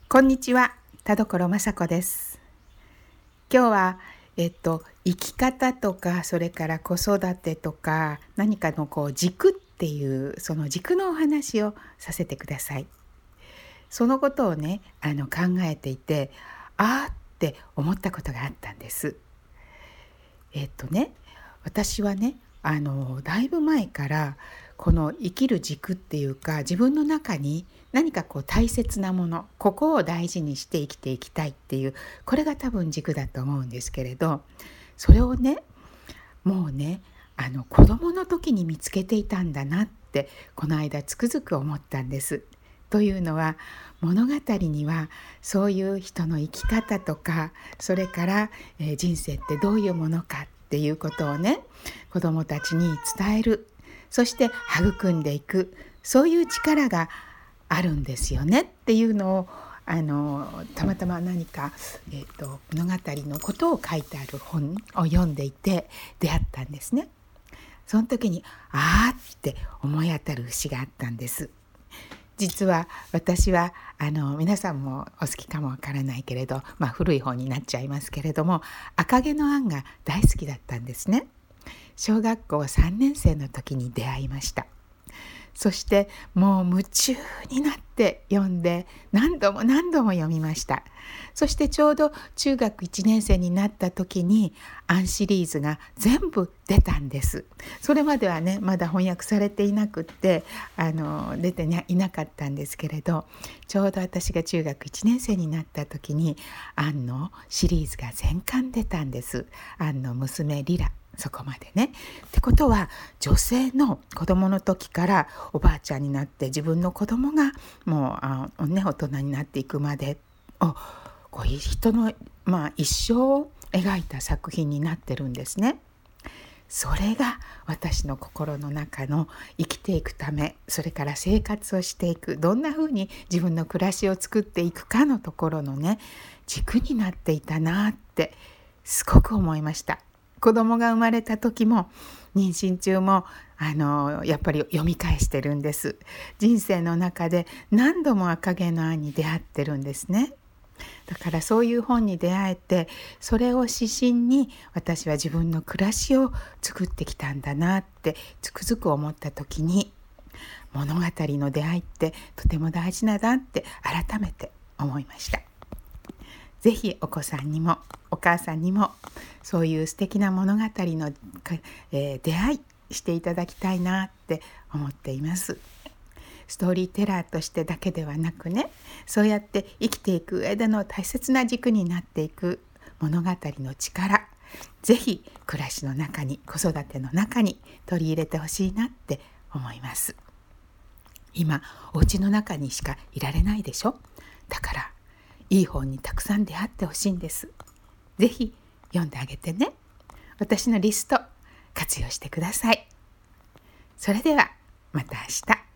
こんにちは、田所雅子です。今日は、生き方とか、それから子育てとか、何かの軸っていう、その軸のお話をさせてください。そのことをね、考えていて、あーって思ったことがあったんです。私はね、だいぶ前からこの生きる軸っていうか、自分の中に何か大切なもの、ここを大事にして生きていきたいっていう、これが多分軸だと思うんですけれど、それをね、もうね、子供の時に見つけていたんだなって、この間つくづく思ったんです。というのは、物語にはそういう人の生き方とか、それから、人生ってどういうものかっていうことをね、子どもたちに伝える、そして育んでいく、そういう力があるんですよねっていうのをたまたま何か、物語のことを書いてある本を読んでいて出会ったんですね。その時にあーって思い当たる節があったんです。実は私は皆さんもお好きかもわからないけれど、古い本になっちゃいますけれども、赤毛のアンが大好きだったんですね。小学校3年生の時に出会いました。そしてもう夢中になって読んで何度も何度も読みました。そしてちょうど中学1年生になった時にアンシリーズが全部出たんです。それまではねまだ翻訳されていなくって出ていなかったんですけれど、ちょうど私が中学1年生になった時にアンのシリーズが全巻出たんです。アンの娘リラ、そこまでね。ってことは女性の子供の時からおばあちゃんになって自分の子供がもう大人になっていくまでをこういう人の、一生を描いた作品になってるんですね。それが私の心の中の生きていくため、それから生活をしていく、どんな風に自分の暮らしを作っていくかのところのね軸になっていたなってすごく思いました。子供が生まれた時も妊娠中もやっぱり読み返してるんです。人生の中で何度も赤毛のアンに出会ってるんですね。だからそういう本に出会えて、それを指針に私は自分の暮らしを作ってきたんだなってつくづく思った時に、物語の出会いってとても大事なだって改めて思いました。ぜひお子さんにもお母さんにもそういう素敵な物語の、出会いしていただきたいなって思っています。ストーリーテラーとしてだけではなくね、そうやって生きていく上での大切な軸になっていく物語の力、ぜひ暮らしの中に子育ての中に取り入れてほしいなって思います。今お家の中にしかいられないでしょ。だからいい本にたくさん出会ってほしいんです。ぜひ読んであげてね。私のリスト活用してください。それではまた明日。